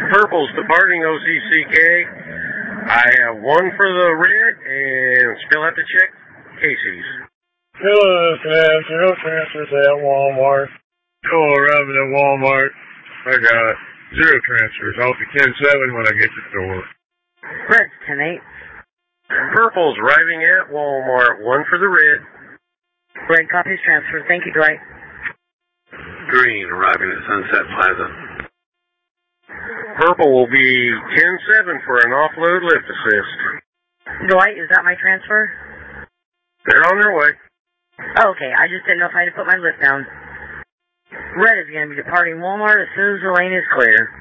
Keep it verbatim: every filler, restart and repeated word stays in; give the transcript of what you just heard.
Purple's departing O C C K. I have one for the red, and still have to check Casey's. Hello, Sam. Zero transfers at Walmart. Hello, arriving at Walmart. I got zero transfers. I'll be ten seven when I get to the door. Red, ten eight. Purple's arriving at Walmart. One for the red. Red copies transfer. Thank you, Dwight. Green arriving at Sunset Plaza. Purple will be ten seven for an offload lift assist. Dwight, is that my transfer? They're on their way. Oh, okay, I just didn't know if I had to put my lift down. Red is going to be departing Walmart as soon as the lane is clear.